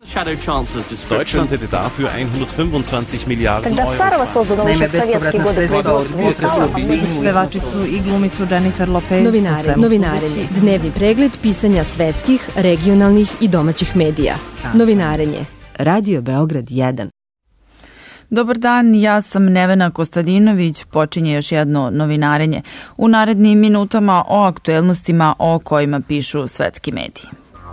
Deutschland hätte dafür 125 Milijarden Euro. Naime, bespovratna sredstva od pevačicu i glumicu Jennifer Lopez. Novinarenje. Dnevni pregled pisanja svetskih, regionalnih i domaćih medija. Novinarenje. Radio Beograd 1. Dobar dan, ja sam Nevena Kostadinović, počinje još jedno novinarenje. U narednim minutama o aktuelnostima o kojima pišu svetski mediji.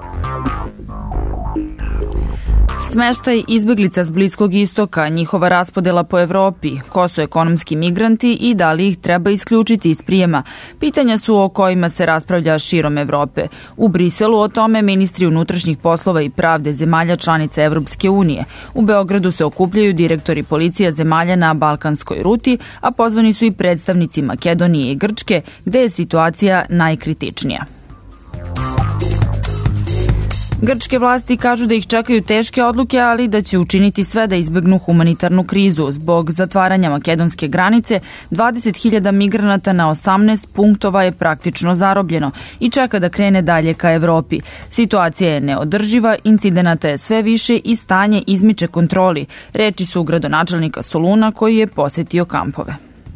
Smeštaj izbeglica s Bliskog istoka, njihova raspodela po Evropi, ko su ekonomski migranti i da li ih treba isključiti iz prijema. Pitanja su o kojima se raspravlja širom Evrope. U Briselu o tome ministri unutrašnjih poslova i pravde zemalja članica Evropske unije. U Beogradu se okupljaju direktori policija zemalja na balkanskoj ruti, a pozvani su i predstavnici Makedonije i Grčke, gde je situacija najkritičnija. Grčke vlasti kažu da ih čekaju teške odluke, ali da će učiniti sve da izbegnu humanitarnu krizu. Zbog zatvaranja makedonske granice, 20.000 migranata na 18 punktova je praktično zarobljeno i čeka da krene dalje ka Evropi. Situacija je neodrživa, incidenata je sve više i stanje izmiče kontroli. Reči su gradonačelnika Soluna koji je posetio kampove.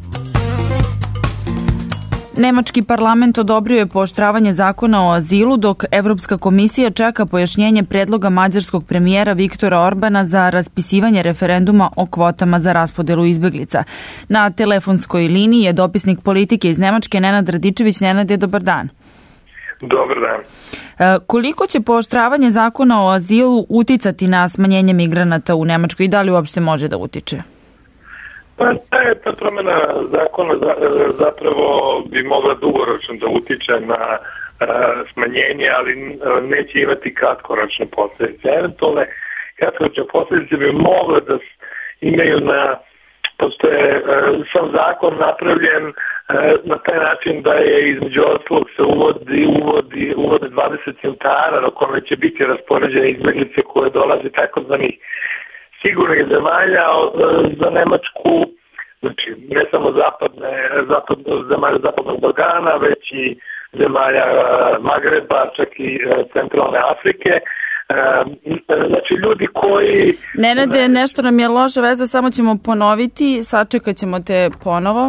Nemački parlament odobrio je pooštravanje zakona o azilu, dok Evropska komisija čeka pojašnjenje predloga mađarskog premijera Viktora Orbana za raspisivanje referenduma o kvotama za raspodelu izbeglica. Na telefonskoj liniji je dopisnik politike iz Nemačke Nenad Radičević. Nenade, dobar dan. Dobar dan. Koliko će pooštravanje zakona o azilu uticati na smanjenje migranata u Nemačkoj i da li uopšte može da utiče? Pa ta promjena zakona zapravo bi mogla dugoročno da utiče na smanjenje, ali neće imati kratkoročne posljedice. Eventualne kratkoročne posljedice bi mogle da imaju pošto je sam zakon napravljen na taj način da je između ostalog se uvode 20 centara na kome će biti raspoređene izbeglice koje dolaze takozvanih sigurnih zemalja za Nemačku, znači ne samo zemalja zapadnog Balkana, već i zemalja Magreba, čak i centralne Afrike. Znači ljudi koji... Nenade, nešto nam je loša veza, samo ćemo ponoviti, sačekat ćemo te ponovo.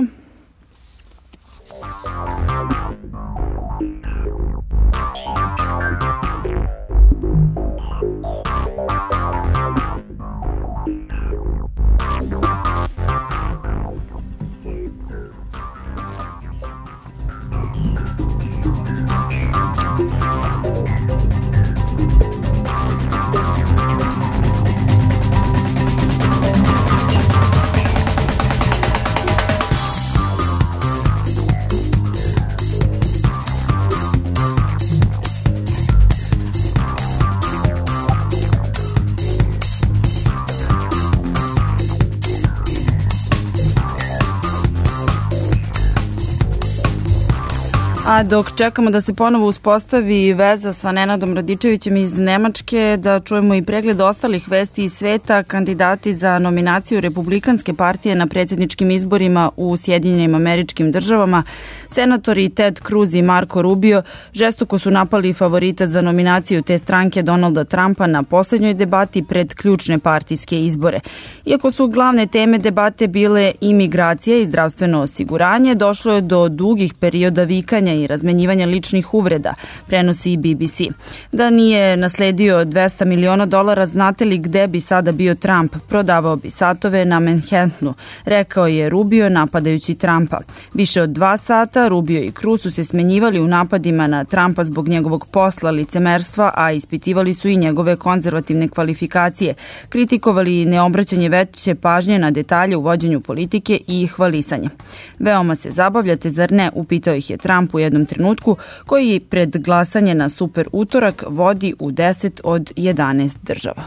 A dok čekamo da se ponovo uspostavi veza sa Nenadom Radičevićem iz Nemačke, da čujemo i pregled ostalih vesti iz sveta, kandidati za nominaciju Republikanske partije na predsjedničkim izborima u Sjedinjenim Američkim Državama, senatori Ted Cruz i Marco Rubio, žestoko su napali favorita za nominaciju te stranke Donalda Trumpa na poslednjoj debati pred ključne partijske izbore. Iako su glavne teme debate bile imigracija i zdravstveno osiguranje, došlo je do dugih perioda vikanja i razmenjivanja ličnih uvreda, prenosi i BBC. Da nije nasledio $200 miliona, znate li gde bi sada bio Trump? Prodavao bi satove na Manhattanu, rekao je Rubio napadajući Trumpa. Više od 2 sata Rubio i Cruz su se smenjivali u napadima na Trumpa zbog njegovog posla, licemerstva, a ispitivali su i njegove konzervativne kvalifikacije, kritikovali neobraćanje veće pažnje na detalje u vođenju politike i hvalisanje. Veoma se zabavljate, zar ne? Upitao ih je Trump u jednom trenutku, koji pred glasanje na super utorak vodi u 10 od 11 država.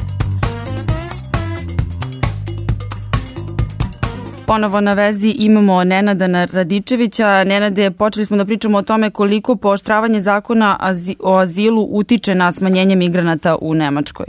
Ponovo na vezi imamo Nenada Radičevića. Nenade, počeli smo da pričamo o tome koliko pooštravanje zakona o azilu utiče na smanjenje migranata u Nemačkoj.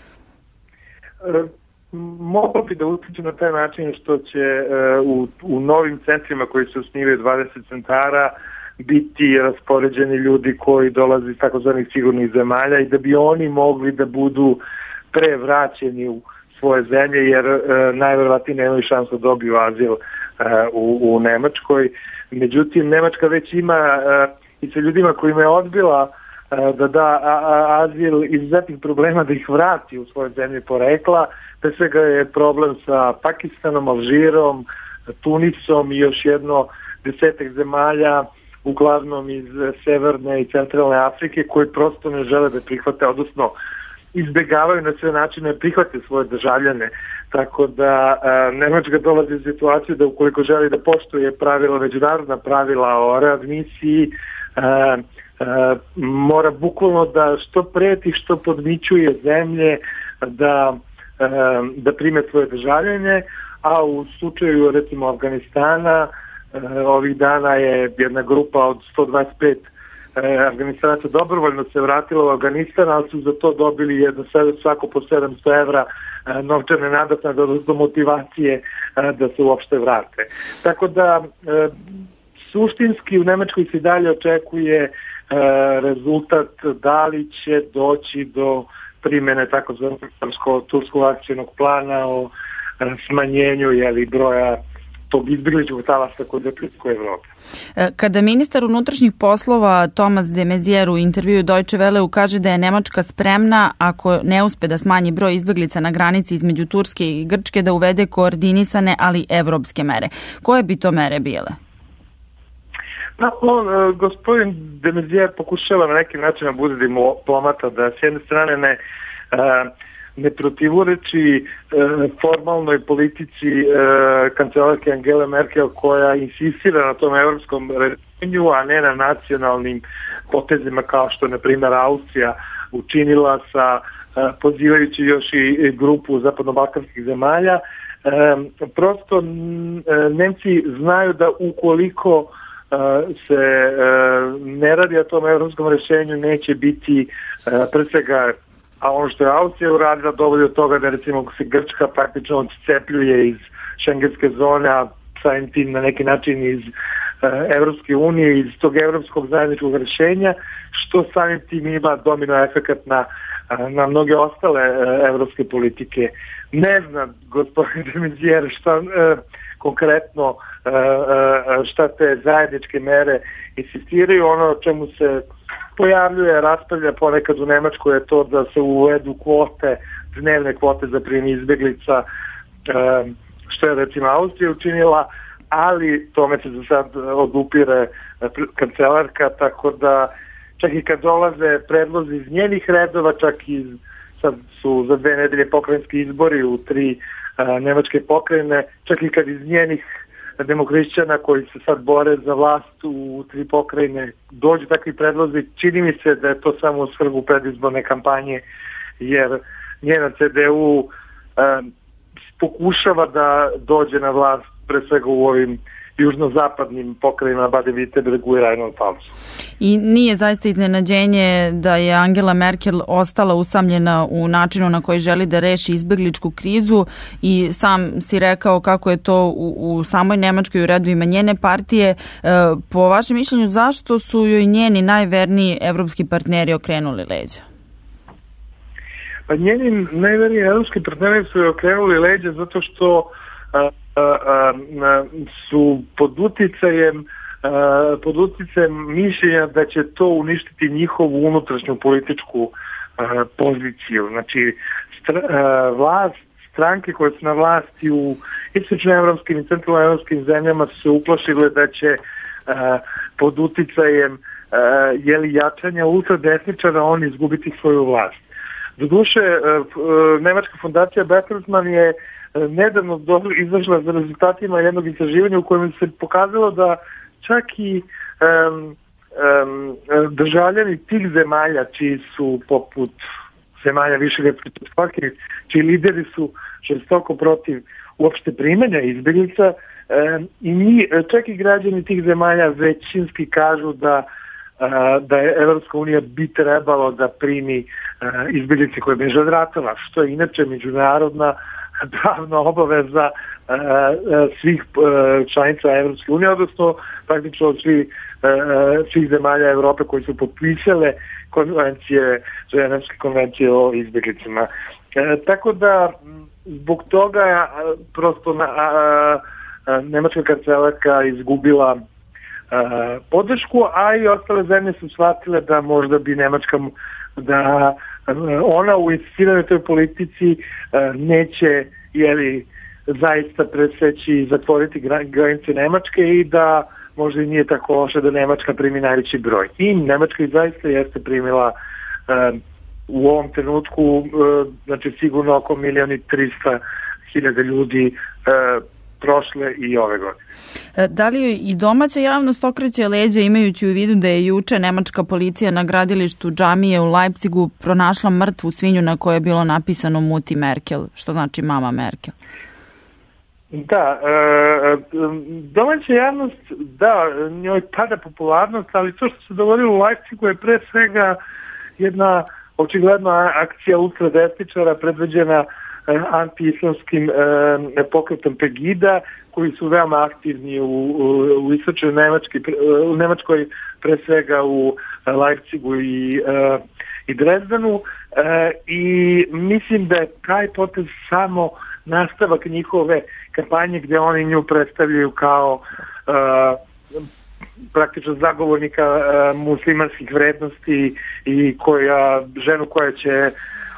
Moglo bi da utiče na taj način što će u novim centrima koji se osnivaju 20 centara biti raspoređeni ljudi koji dolaze iz takozvanih sigurnih zemalja i da bi oni mogli da budu prevraćeni u svoje zemlje, jer najverovatnije nemaju šansu da dobiju azil u Nemačkoj. Međutim, Nemačka već ima i sa ljudima kojima je odbila da da azil izuzetnih problema da ih vrati u svoje zemlje porekla. Pre svega je problem sa Pakistanom, Alžirom, Tunisom i još jedno 10 zemalja, uglavnom iz Severne i Centralne Afrike, koji prosto ne žele da prihvate, odnosno izbegavaju na sve načine prihvate svoje državljane. Tako da Nemačka dolazi u situaciju da ukoliko želi da poštuje pravila, međunarodna pravila o readmisiji, mora bukvalno da što preti, što podmićuje zemlje da prime svoje državljane, a u slučaju recimo Afganistana ovih dana je jedna grupa od 125 Afganistanaca dobrovoljno se vratila u Afganistan, ali su za to dobili svako po 700 evra novčane nadoknade, odnosno motivacije da se uopšte vrate. Tako da suštinski u Nemačkoj se dalje očekuje rezultat da li će doći do primene takozvanog turskog akcijnog plana o smanjenju broja tog izbjegličkog talasa koji zapriskuje Evrope. Kada ministar unutrašnjih poslova Thomas de Maizière u intervjuu Deutsche Welleu kaže da je Nemačka spremna, ako ne uspe da smanji broj izbjeglica na granici između Turske i Grčke, da uvede koordinisane, ali evropske mere. Koje bi to mere bile? Gospodin de Maizière pokušava na neki način da bude diplomata, da s jedne strane ne protivureći formalnoj politici kancelarke Angele Merkel, koja insistira na tom evropskom rešenju, a ne na nacionalnim potezima kao što na primjer Austrija učinila pozivajući još i grupu zapadnobalkanskih zemalja. Prosto Nemci znaju da ukoliko se ne radi o tom evropskom rešenju, neće biti pre svega, a ono što je Austrija uradila dovodi od toga da recimo se Grčka praktično odcepljuje iz šengenske zone, a samim tim na neki način iz Evropske unije, iz tog evropskog zajedničkog rešenja, što samim tim ima domino efekat na mnoge ostale evropske politike. Ne znam, gospodin de Maizière, šta konkretno šta te zajedničke mere insistiraju. Ono o čemu se pojavljuje, raspravlja ponekad u Nemačkoj je to da se uvedu kvote, dnevne kvote za prijem izbjeglica, što je recimo Austrija učinila, ali tome se za sad odupire kancelarka, tako da čak i kad dolaze predlozi iz njenih redova, čak i sad su za 2 nedelje pokrajinski izbori u 3 nemačke pokrajine, čak i kad iz njenih demohrišćana koji se sad bore za vlast u 3 pokrajine dođu takvi predlozi, čini mi se da je to samo u svrhu predizborne kampanje, jer njena CDU pokušava da dođe na vlast pre svega u ovim južno-zapadnim pokrajinama Baden-Württembergu i Rheinland-Pfalzu. I nije zaista iznenađenje da je Angela Merkel ostala usamljena u načinu na koji želi da reši izbegličku krizu, i sam si rekao kako je to u samoj Nemačkoj u redovima njene partije. Po vašem mišljenju, zašto su joj njeni najverniji evropski partneri okrenuli leđa? Pa njeni najverniji evropski partneri su joj okrenuli leđa zato što su pod uticajem mišljenja da će to uništiti njihovu unutrašnju političku poziciju. Znači, stranke koje su na vlasti u istočnoevropskim i centralnoevropskim zemljama su se uplašile da će pod uticajem jačanja ultradesničara oni izgubiti svoju vlast. Doduše, Nemačka fondacija Bertelsmann je nedavno izašla za rezultatima jednog istraživanja u kojem se pokazalo da čak i državljani tih zemalja, čiji su poput zemalja višeg svake, čiji lideri su žestoko protiv uopšte primanja izbjeglica, i čak i građani tih zemalja većinski kažu da je Evropska unija bi trebalo da primi izbjeglice koje beže od ratova, što je inače međunarodna pravna obaveza svih članica Evropske unije, odnosno praktično od svih zemalja Evrope koji su potpisale konvencije, Ženevske konvencije o izbjeglicama. Tako da zbog toga prosto nemačka kancelarka izgubila podršku, a i ostale zemlje su shvatile da možda bi Nemačka, da ona u insistiranoj toj politici neće zaista preseći i zatvoriti granice Nemačke i da možda i nije tako loše da Nemačka primi najveći broj. I Nemačka i zaista jeste primila u ovom trenutku, znači sigurno oko 1.300.000 ljudi prošle i ove godine. Da li i domaća javnost okreće leđa imajući u vidu da je juče nemačka policija na gradilištu džamije u Leipzigu pronašla mrtvu svinju na kojoj je bilo napisano Mutti Merkel, što znači mama Merkel? Da, domaća javnost, da, njoj pada popularnost, ali to što se dogodilo u Leipzigu je pre svega jedna očigledna akcija ultradesničara predvođena anti-islamskim pokretom Pegida, koji su veoma aktivni u istočnoj Nemačkoj, pre svega u Leipzigu i Drezdenu, i mislim da je taj potez samo nastavak njihove kampanje gde oni nju predstavljaju kao praktično zagovornika muslimanskih vrednosti i ženu koja će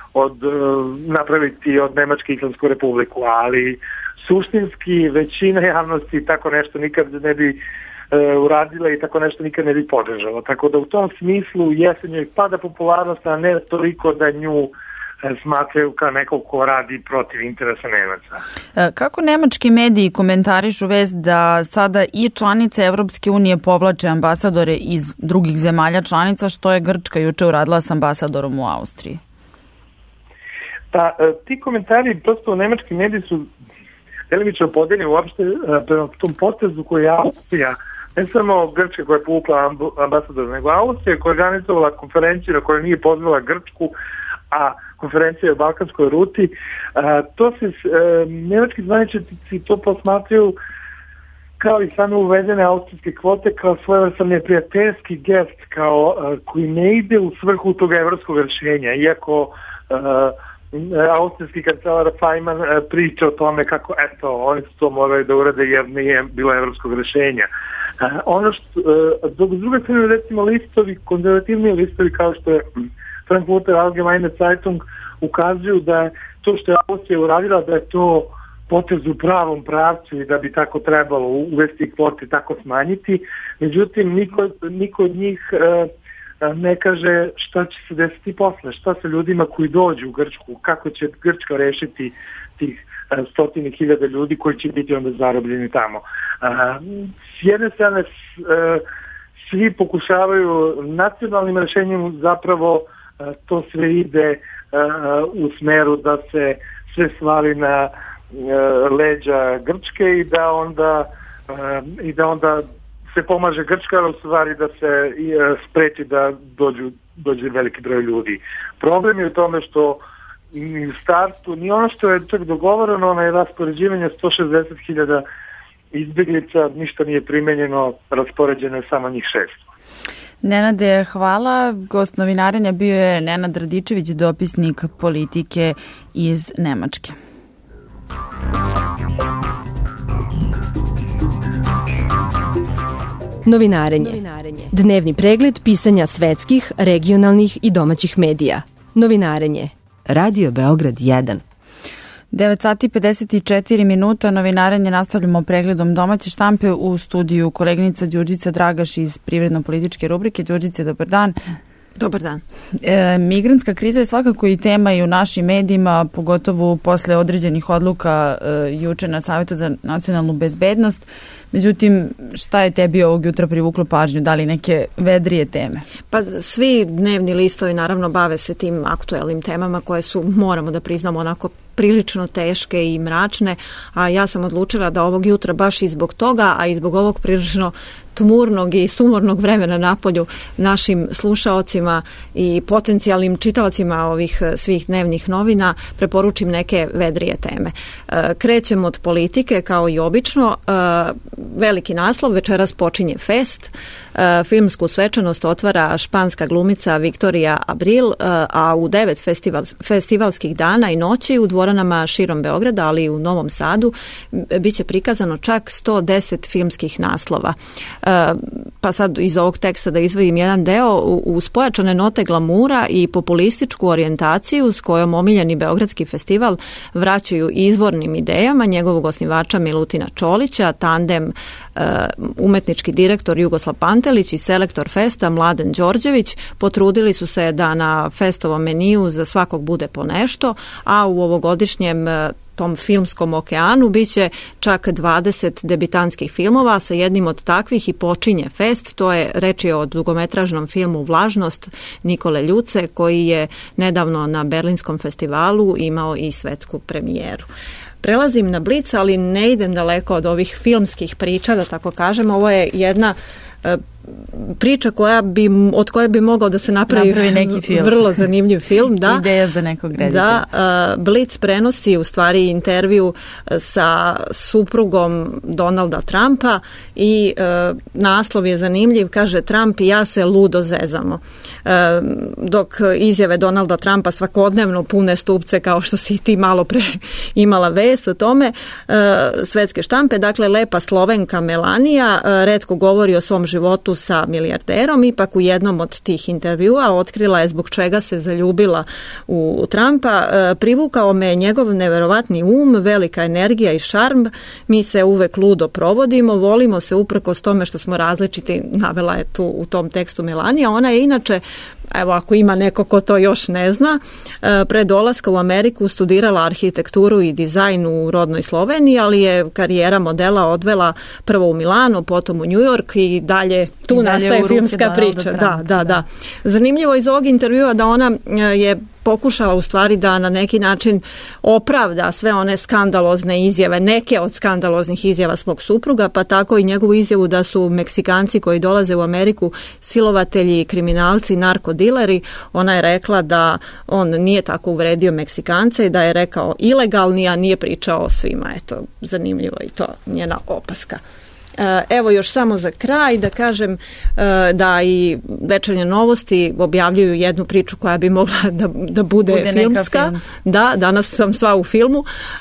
napraviti od Nemačke Islamsku republiku, ali suštinski većina javnosti tako nešto nikad ne bi uradila i tako nešto nikad ne bi podržala. Tako da u tom smislu jeste njoj pada popularnost, a ne toliko da nju smatraju kao nekog ko radi protiv interesa Nemaca. Kako nemački mediji komentarišu vest da sada i članice Evropske unije povlače ambasadore iz drugih zemalja članica, što je Grčka juče uradila s ambasadorom u Austriji? Pa, ti komentari prosto u nemački mediji su delimično podeljeni uopšte prema tom potezu koji je Austrija, ne samo Grčka koja je povukla ambasadora, nego Austrija koja je organizovala konferenciju na kojoj nije pozvala Grčku, a konferencija je o balkanskoj ruti. To se nemački zvaničnici to posmatraju kao i same uvedene austrijske kvote kao svojevrstan neprijateljski gest koji ne ide u svrhu tog evropskog rešenja, iako austrijski kancelar Fajman priča o tome kako oni su to morali da urade jer nije bilo evropskog rešenja. Ono što, dok s druge strane recimo listovi, konzervativni listovi kao što je Frankfurter Allgemeine Zeitung ukazuju da je to što je Austrija uradila da je to potez u pravom pravcu i da bi tako trebalo uvesti kvote i tako smanjiti. Međutim, niko od njih ne kaže šta će se desiti posle, šta sa ljudima koji dođu u Grčku, kako će Grčka rešiti tih 100.000 ljudi koji će biti onda zarobljeni tamo. S jedne strane svi pokušavaju nacionalnim rešenjem, zapravo to sve ide u smeru da se sve svali na leđa Grčke i da onda se pomaže Grčka, ali u stvari da se spreči da dođe veliki broj ljudi. Problem je u tome što u startu ni ono što je čak dogovoreno, onaj raspoređivanje 160.000 izbjeglica, ništa nije primenjeno, raspoređeno je samo njih 600. Nenade, hvala. Gost novinarenja bio je Nenad Radičević, dopisnik Politike iz Nemačke. Novinarenje. Dnevni pregled pisanja svetskih, regionalnih i domaćih medija. Novinarenje. Radio Beograd 1. 9 sati 54 minuta, novinarenje nastavljamo pregledom domaće štampe u studiju koleginica Đurđica Dragaš iz privredno-političke rubrike. Đurđice, dobar dan. Dobar dan. Migrantska kriza je svakako i tema i u našim medijima, pogotovo posle određenih odluka juče na Savetu za nacionalnu bezbednost. Međutim, šta je tebi ovog jutra privuklo pažnju? Da li neke vedrije teme? Pa svi dnevni listovi naravno bave se tim aktuelnim temama koje su, moramo da priznamo, onako prilično teške i mračne, a ja sam odlučila da ovog jutra baš i zbog toga, a i zbog ovog prilično tmurnog i sumornog vremena napolju našim slušaocima i potencijalnim čitaocima ovih svih dnevnih novina preporučim neke vedrije teme. Krećemo od politike kao i obično. veliki naslov, večeras počinje fest. Filmsku svečanost otvara španska glumica Viktorija Abril, a u 9 festivalskih dana i noći u dvoranama širom Beograda, ali i u Novom Sadu, biće prikazano čak 110 filmskih naslova. Pa sad iz ovog teksta da izdvojim jedan deo, uz pojačane note glamura i populističku orijentaciju s kojom omiljeni Beogradski festival vraćaju izvornim idejama njegovog osnivača Milutina Čolića, tandem umetnički direktor Jugoslav Pantelić i selektor festa Mladen Đorđević potrudili su se da na festovom meniju za svakog bude po nešto, a u ovogodišnjem tom filmskom okeanu biće čak 20 debitanskih filmova, sa jednim od takvih i počinje fest. To je reč je o dugometražnom filmu Vlažnost Nikole Ljuce, koji je nedavno na Berlinskom festivalu imao i svetsku premijeru. Prelazim na Blic, ali ne idem daleko od ovih filmskih priča, da tako kažem. Ovo je jedna priča od koje bi mogao da se napravi neki film. Vrlo zanimljiv film. Da. Ideja za nekog reditelja. Da, Blic prenosi u stvari intervju sa suprugom Donalda Trumpa i naslov je zanimljiv, kaže Trump i ja se ludo zezamo. Dok izjave Donalda Trumpa svakodnevno pune stupce, kao što si ti malo pre imala vest o tome, svetske štampe, dakle lepa Slovenka Melanija retko govori o svom životu sa milijarderom, ipak u jednom od tih intervjua otkrila je zbog čega se zaljubila u Trumpa. Privukao me njegov neverovatni velika energija i šarm, mi se uvek ludo provodimo, volimo se uprkos tome što smo različiti, navela je tu u tom tekstu Melanija. Ona je inače, evo ako ima neko ko to još ne zna, pre dolaska u Ameriku studirala arhitekturu i dizajn u rodnoj Sloveniji, ali je karijera modela odvela prvo u Milano, potom u New York i dalje tu nastaje filmska priča. Da. Zanimljivo iz ovog intervjua da ona je pokušala u stvari da na neki način opravda sve one skandalozne izjave, neke od skandaloznih izjava svog supruga, pa tako i njegovu izjavu da su Meksikanci koji dolaze u Ameriku silovatelji, kriminalci, narkodileri. Ona je rekla da on nije tako uvredio Meksikance i da je rekao ilegalni, a nije pričao o svima. Eto, zanimljivo i to njena opaska. Evo još samo za kraj da kažem da i Večernje novosti objavljuju jednu priču koja bi mogla da bude filmska. Da, danas sam sva u filmu.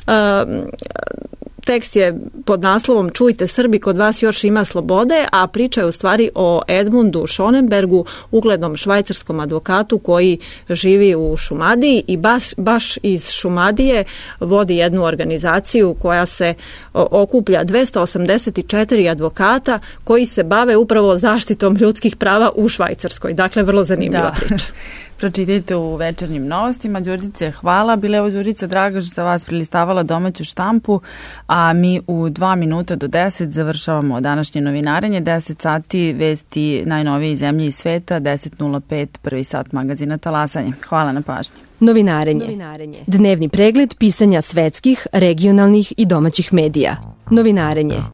Tekst je pod naslovom Čujte Srbi, kod vas još ima slobode, a priča je u stvari o Edmundu Schonenbergu, uglednom švajcarskom advokatu koji živi u Šumadiji i baš iz Šumadije vodi jednu organizaciju koja se okuplja 284 advokata koji se bave upravo zaštitom ljudskih prava u Švajcarskoj. Dakle, vrlo zanimljiva priča. Pročitajte u Večernjim novostima. Đurđice, hvala. Bila je ovo Đurđica Dragaš za vas prilistavala domaću štampu, a mi u 2 minuta do 10 završavamo današnje novinarenje. 10 sati vesti najnovije iz zemlje i sveta, 10.05 prvi sat magazina Talasanje. Hvala na pažnji. Novinarenje. Dnevni pregled pisanja svetskih, regionalnih i domaćih medija. Novinarenje.